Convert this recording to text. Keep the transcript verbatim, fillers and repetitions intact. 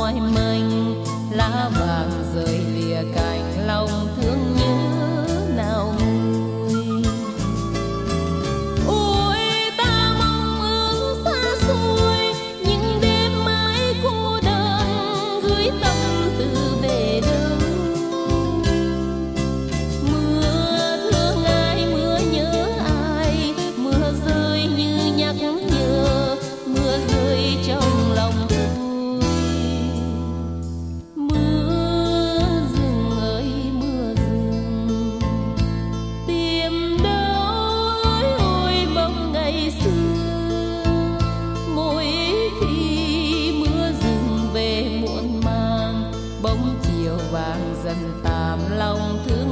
mỏi mình, lá vàng rơi lìa cành lòng thương nhớ nào nguôi. Ôi ta mong ước xa xôi, những đêm mãi cô đơn gửi tâm tư về đâu. Mưa thương ai, mưa nhớ ai, mưa rơi như nhắc nhở, mưa rơi trong lòng tôi. Mưa rừng ơi mưa rừng, tìm đâu ơi ôi bóng ngày xưa. Mỗi khi mưa rừng về muộn màng, bóng chiều vàng dần tạm lòng thương.